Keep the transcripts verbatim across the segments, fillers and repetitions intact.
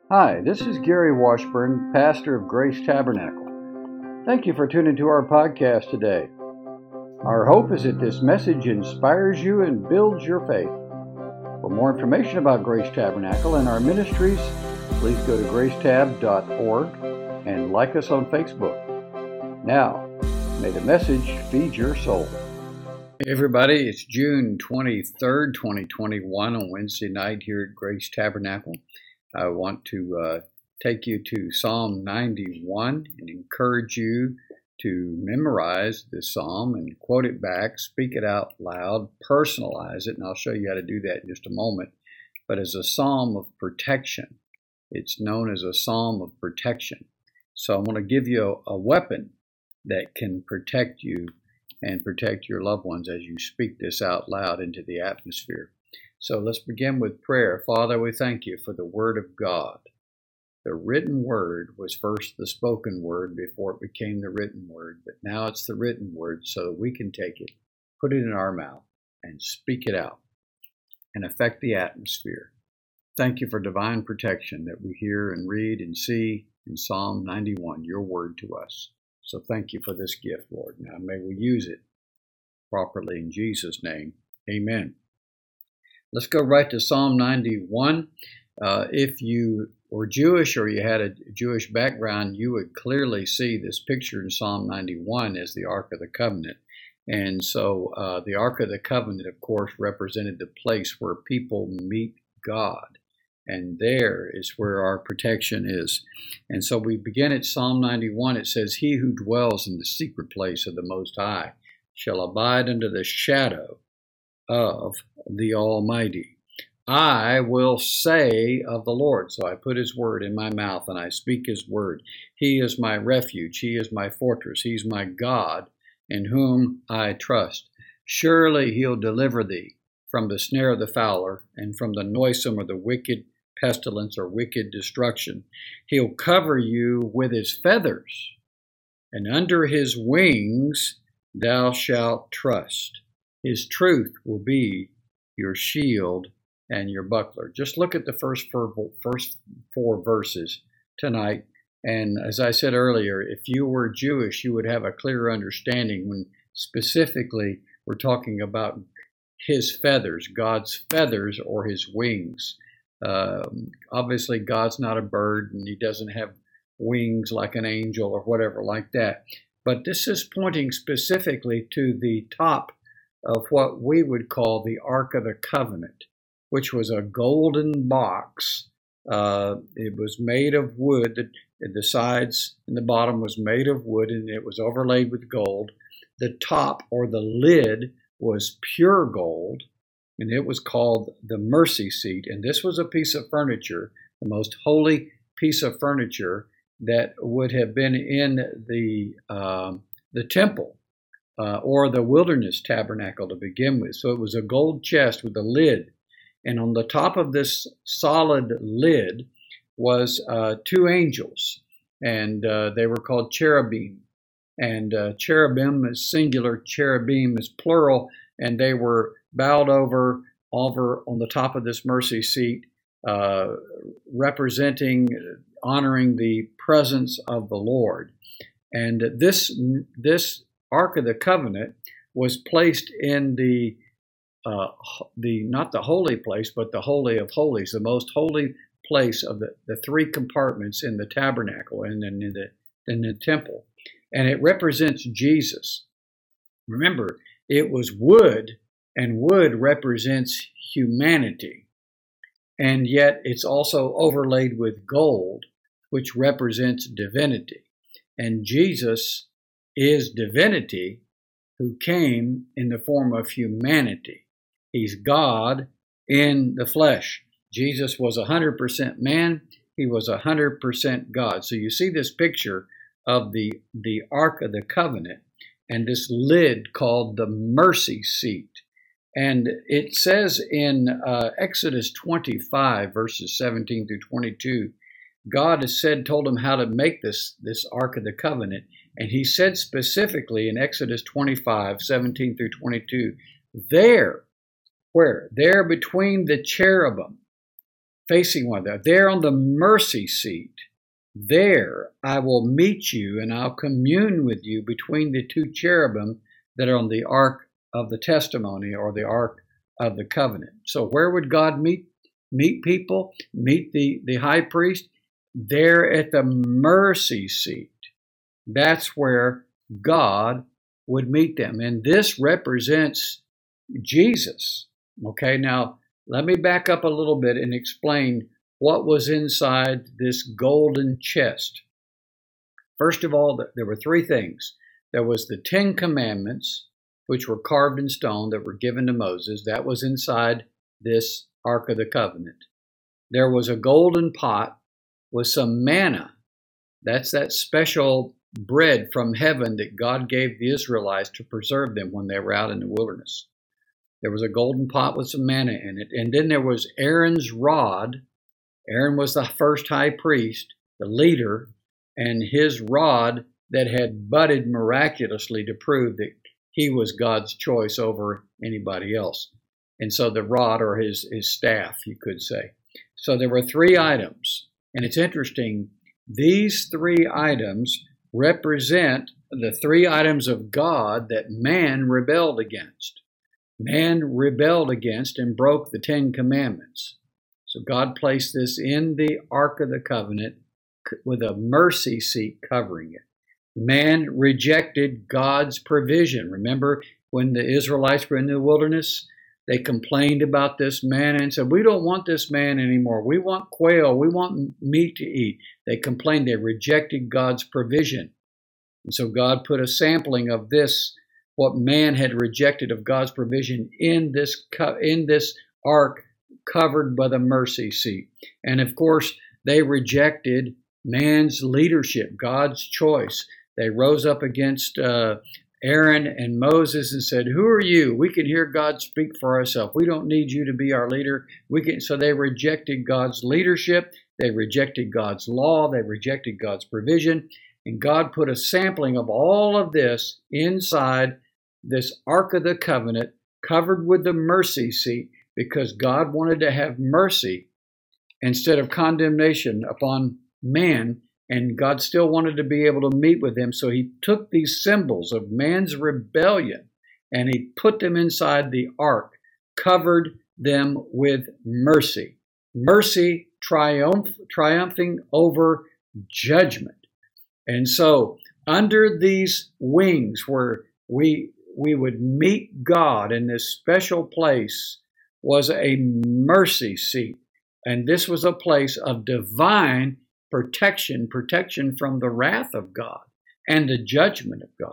Hi, this is Gary Washburn, pastor of Grace Tabernacle. Thank you for tuning to our podcast today. Our hope is that this message inspires you and builds your faith. For more information about Grace Tabernacle and our ministries, please go to grace tab dot org and like us on Facebook. Now, may the message feed your soul. Hey everybody, it's June twenty-third, twenty twenty-one on Wednesday night here at Grace Tabernacle. I want to uh, take you to Psalm ninety-one and encourage you to memorize this psalm and quote it back, speak it out loud, personalize it, and I'll show you how to do that in just a moment. But as a psalm of protection, it's known as a psalm of protection. So I'm going to give you a, a weapon that can protect you and protect your loved ones as you speak this out loud into the atmosphere. So let's begin with prayer. Father, we thank you for the Word of God. The written Word was first the spoken Word before it became the written Word, but now it's the written Word so that we can take it, put it in our mouth, and speak it out and affect the atmosphere. Thank you for divine protection that we hear and read and see in Psalm ninety-one, your word to us. So thank you for this gift, Lord. Now may we use it properly in Jesus' name. Amen. Let's go right to Psalm ninety-one. Uh, if you were Jewish or you had a Jewish background, you would clearly see this picture in Psalm ninety-one as the Ark of the Covenant. And so uh, the Ark of the Covenant, of course, represented the place where people meet God. And there is where our protection is. And so we begin at Psalm ninety-one. It says, "He who dwells in the secret place of the Most High shall abide under the shadow of the Almighty. I will say of the Lord." So I put his word in my mouth and I speak his word. He is my refuge. He is my fortress. He's my God in whom I trust. Surely he'll deliver thee from the snare of the fowler and from the noisome or the wicked pestilence or wicked destruction. He'll cover you with his feathers, and under his wings thou shalt trust. His truth will be your shield and your buckler. Just look at the first four, first four verses tonight. And as I said earlier, if you were Jewish, you would have a clearer understanding when specifically we're talking about his feathers, God's feathers or his wings. Um, obviously, God's not a bird and he doesn't have wings like an angel or whatever like that. But this is pointing specifically to the top of what we would call the Ark of the Covenant, which was a golden box. Uh, it was made of wood. The, the sides and the bottom was made of wood, and it was overlaid with gold. The top, or the lid, was pure gold, and it was called the mercy seat. And this was a piece of furniture, the most holy piece of furniture that would have been in the um, the temple. Uh, or the wilderness tabernacle to begin with. So it was a gold chest with a lid. And on the top of this solid lid was uh, two angels. And uh, they were called cherubim. And uh, cherubim is singular, cherubim is plural. And they were bowed over, over on the top of this mercy seat, uh, representing, honoring the presence of the Lord. And this this Ark of the Covenant was placed in the, uh, the not the holy place, but the Holy of Holies, the most holy place of the, the three compartments in the tabernacle and in the, in the temple. And it represents Jesus. Remember, it was wood, and wood represents humanity. And yet it's also overlaid with gold, which represents divinity. And Jesus is divinity who came in the form of humanity. He's God in the flesh. Jesus was one hundred percent man. He was one hundred percent God. So you see this picture of the, the Ark of the Covenant and this lid called the mercy seat. And it says in uh, Exodus twenty-five, verses seventeen through twenty-two, God has said, told him how to make this, this Ark of the Covenant. And he said specifically in Exodus twenty-five, seventeen through twenty-two, there, where? There between the cherubim, facing one another. There on the mercy seat, there I will meet you and I'll commune with you between the two cherubim that are on the ark of the testimony or the ark of the covenant. So where would God meet meet people, meet the, the high priest? There at the mercy seat. That's where God would meet them. And this represents Jesus. Okay, now let me back up a little bit and explain what was inside this golden chest. First of all, there were three things. There was the Ten Commandments, which were carved in stone that were given to Moses. That was inside this Ark of the Covenant. There was a golden pot with some manna. That's that special bread from heaven that God gave the Israelites to preserve them when they were out in the wilderness. There was a golden pot with some manna in it. And then there was Aaron's rod. Aaron was the first high priest, the leader, and his rod that had budded miraculously to prove that he was God's choice over anybody else. And so the rod, or his, his staff, you could say. So there were three items. And it's interesting, these three items represent the three items of God that man rebelled against. Man rebelled against and broke the Ten Commandments. So God placed this in the Ark of the Covenant with a mercy seat covering it. Man rejected God's provision. Remember when the Israelites were in the wilderness? They complained about this manna and said, we don't want this manna anymore. We want quail. We want meat to eat. They complained. They rejected God's provision. And so God put a sampling of this, what man had rejected of God's provision, in this, in this ark covered by the mercy seat. And of course, they rejected man's leadership, God's choice. They rose up against uh, Aaron and Moses and said, who are you? We can hear God speak for ourselves. We don't need you to be our leader. We can. So they rejected God's leadership. They rejected God's law. They rejected God's provision. And God put a sampling of all of this inside this Ark of the Covenant, covered with the mercy seat, because God wanted to have mercy instead of condemnation upon man. And God still wanted to be able to meet with them. So he took these symbols of man's rebellion and he put them inside the ark, covered them with mercy. Mercy triumph, triumphing over judgment. And so under these wings where we, we would meet God in this special place was a mercy seat. And this was a place of divine protection, protection from the wrath of God and the judgment of God.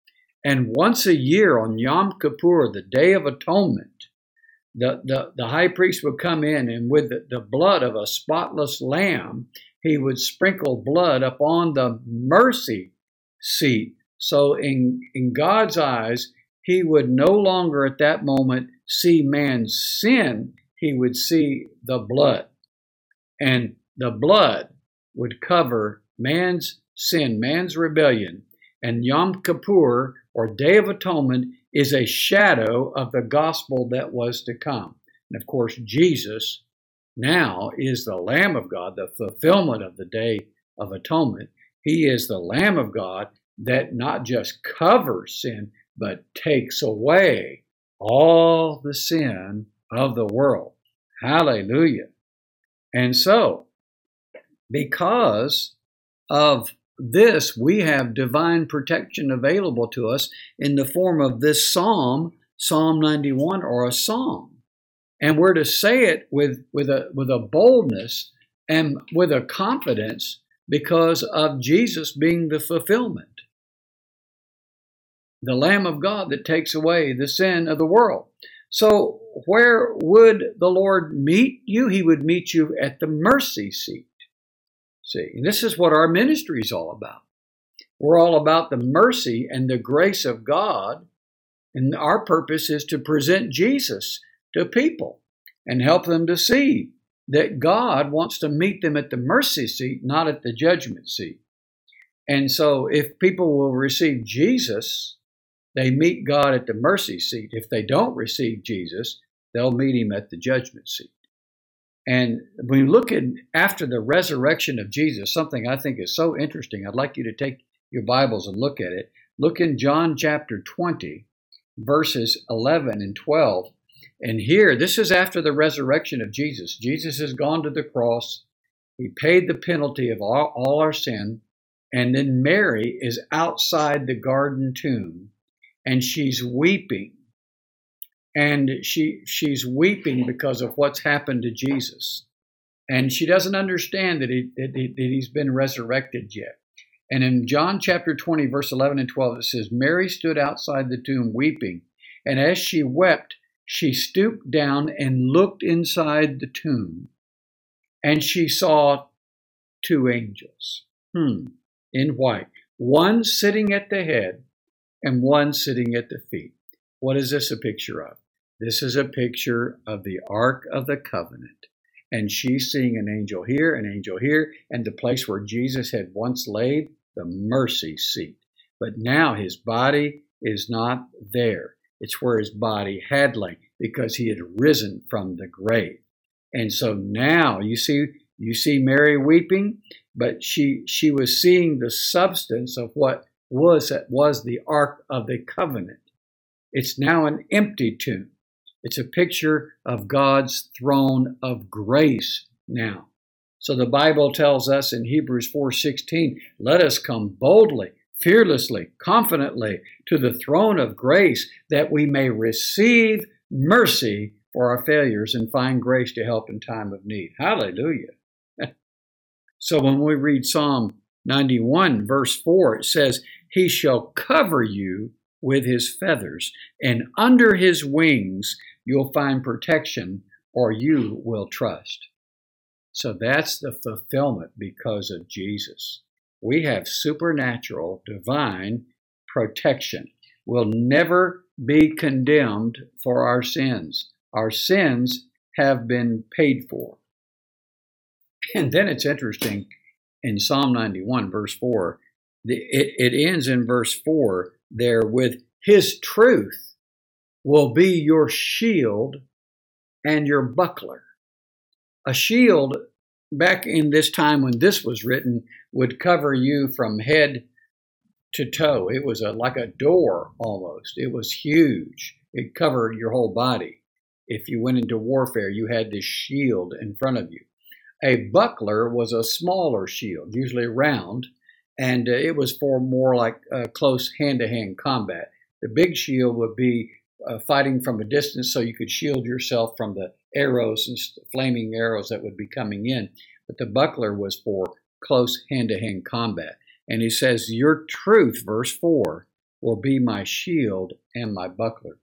And once a year on Yom Kippur, the Day of Atonement, the, the, the high priest would come in and with the, the blood of a spotless lamb, he would sprinkle blood upon the mercy seat. So in, in God's eyes, he would no longer at that moment see man's sin, he would see the blood. And the blood would cover man's sin, man's rebellion. And Yom Kippur, or Day of Atonement, is a shadow of the gospel that was to come. And of course, Jesus now is the Lamb of God, the fulfillment of the Day of Atonement. He is the Lamb of God that not just covers sin, but takes away all the sin of the world. Hallelujah. And so, because of this, we have divine protection available to us in the form of this psalm, Psalm ninety-one, or a psalm. And we're to say it with, with, a, with a boldness and with a confidence because of Jesus being the fulfillment, the Lamb of God that takes away the sin of the world. So where would the Lord meet you? He would meet you at the mercy seat. See, and this is what our ministry is all about. We're all about the mercy and the grace of God. And our purpose is to present Jesus to people and help them to see that God wants to meet them at the mercy seat, not at the judgment seat. And so if people will receive Jesus, they meet God at the mercy seat. If they don't receive Jesus, they'll meet him at the judgment seat. And when you look at after the resurrection of Jesus, something I think is so interesting, I'd like you to take your Bibles and look at it. Look in John chapter twenty, verses eleven and twelve. And here, this is after the resurrection of Jesus. Jesus has gone to the cross. He paid the penalty of all, all our sin. And then Mary is outside the garden tomb, and she's weeping. And she she's weeping because of what's happened to Jesus. And she doesn't understand that, he, that, he, that he's been resurrected yet. And in John chapter twenty, verse eleven and twelve, it says, Mary stood outside the tomb weeping. And as she wept, she stooped down and looked inside the tomb. And she saw two angels hmm, in white, one sitting at the head and one sitting at the feet. What is this a picture of? This is a picture of the Ark of the Covenant. And she's seeing an angel here, an angel here, and the place where Jesus had once laid, the mercy seat. But now his body is not there. It's where his body had lain because he had risen from the grave. And so now you see, you see Mary weeping, but she she was seeing the substance of what was was the Ark of the Covenant. It's now an empty tomb. It's a picture of God's throne of grace now. So the Bible tells us in Hebrews four sixteen, let us come boldly, fearlessly, confidently to the throne of grace that we may receive mercy for our failures and find grace to help in time of need. Hallelujah. So when we read Psalm ninety-one, verse four, it says, he shall cover you with his feathers, and under his wings you'll find protection, or you will trust. So that's the fulfillment because of Jesus. We have supernatural, divine protection. We'll never be condemned for our sins. Our sins have been paid for. And then it's interesting, in Psalm ninety-one, verse four, it, it ends in verse four there with, his truth will be your shield and your buckler. A shield, back in this time when this was written, would cover you from head to toe. It was a, like a door almost. It was huge. It covered your whole body. If you went into warfare, you had this shield in front of you. A buckler was a smaller shield, usually round, and uh, it was for more like uh, close hand-to-hand combat. The big shield would be uh, fighting from a distance so you could shield yourself from the arrows and flaming arrows that would be coming in. But the buckler was for close hand-to-hand combat. And he says, your truth, verse four, will be my shield and my buckler.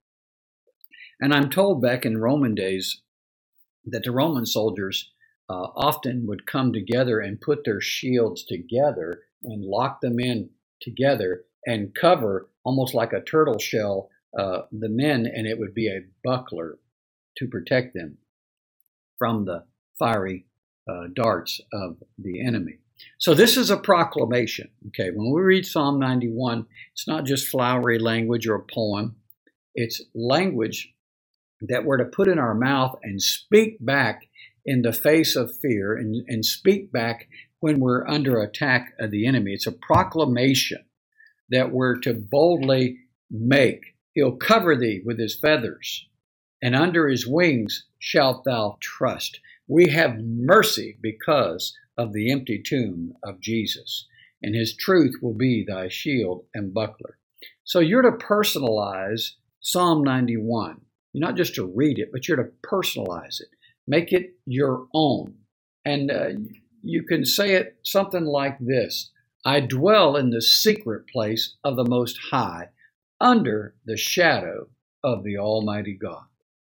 And I'm told back in Roman days that the Roman soldiers uh, often would come together and put their shields together and lock them in together and cover, almost like a turtle shell, uh, the men, and it would be a buckler to protect them from the fiery uh, darts of the enemy. So this is a proclamation. Okay, when we read Psalm ninety-one, it's not just flowery language or a poem. It's language that we're to put in our mouth and speak back in the face of fear, and, and speak back when we're under attack of the enemy. It's a proclamation that we're to boldly make. He'll cover thee with his feathers, and under his wings shalt thou trust. We have mercy because of the empty tomb of Jesus, and his truth will be thy shield and buckler. So you're to personalize Psalm ninety-one. You're not just to read it, but you're to personalize it. Make it your own. And uh, you can say it something like this: I dwell in the secret place of the Most High, under the shadow of the Almighty God.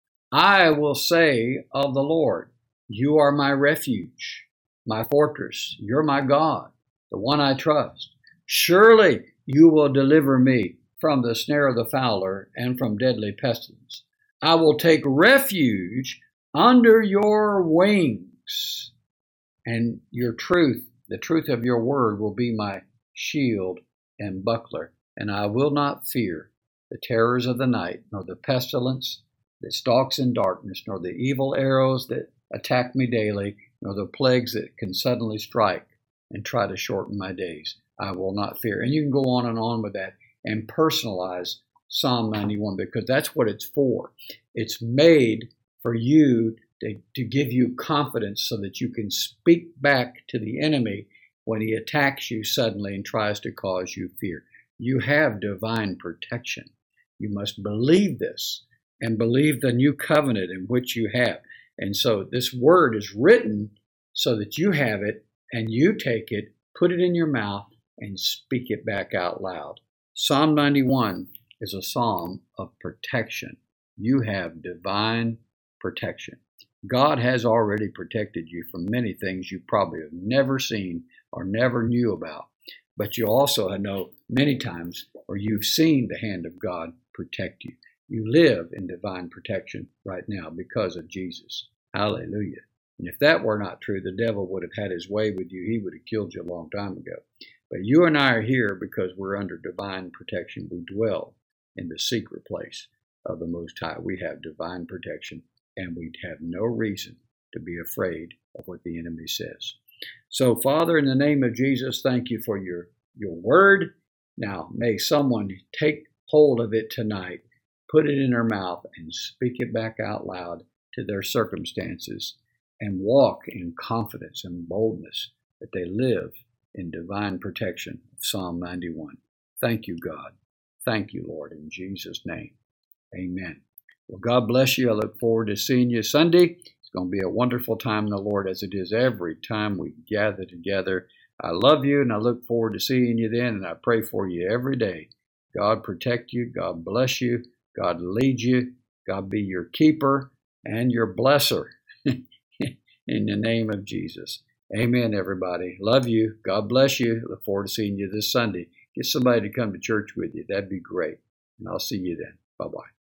I will say of the Lord, you are my refuge, my fortress. You're my God, the one I trust. Surely you will deliver me from the snare of the fowler and from deadly pestilence. I will take refuge under your wings, and your truth, the truth of your word, will be my shield and buckler. And I will not fear the terrors of the night, nor the pestilence that stalks in darkness, nor the evil arrows that attack me daily, nor the plagues that can suddenly strike and try to shorten my days. I will not fear. And you can go on and on with that and personalize Psalm ninety-one, because that's what it's for. It's made for you to, to give you confidence so that you can speak back to the enemy when he attacks you suddenly and tries to cause you fear. You have divine protection. You must believe this and believe the new covenant in which you have. And so this word is written so that you have it and you take it, put it in your mouth, and speak it back out loud. Psalm ninety-one is a psalm of protection. You have divine protection. God has already protected you from many things you probably have never seen or never knew about. But you also know many times where you've seen the hand of God protect you. You live in divine protection right now because of Jesus. Hallelujah. And if that were not true, the devil would have had his way with you. He would have killed you a long time ago. But you and I are here because we're under divine protection. We dwell in the secret place of the Most High. We have divine protection, and we have no reason to be afraid of what the enemy says. So, Father, in the name of Jesus, thank you for your, your word. Now, may someone take hold of it tonight, put it in their mouth, and speak it back out loud to their circumstances, and walk in confidence and boldness that they live in divine protection of Psalm ninety-one. Thank you, God. Thank you, Lord, in Jesus' name. Amen. Well, God bless you. I look forward to seeing you Sunday. It's going to be a wonderful time in the Lord, as it is every time we gather together. I love you, and I look forward to seeing you then, and I pray for you every day. God protect you. God bless you. God lead you. God be your keeper and your blesser in the name of Jesus. Amen, everybody. Love you. God bless you. Look forward to seeing you this Sunday. Get somebody to come to church with you. That'd be great. And I'll see you then. Bye-bye.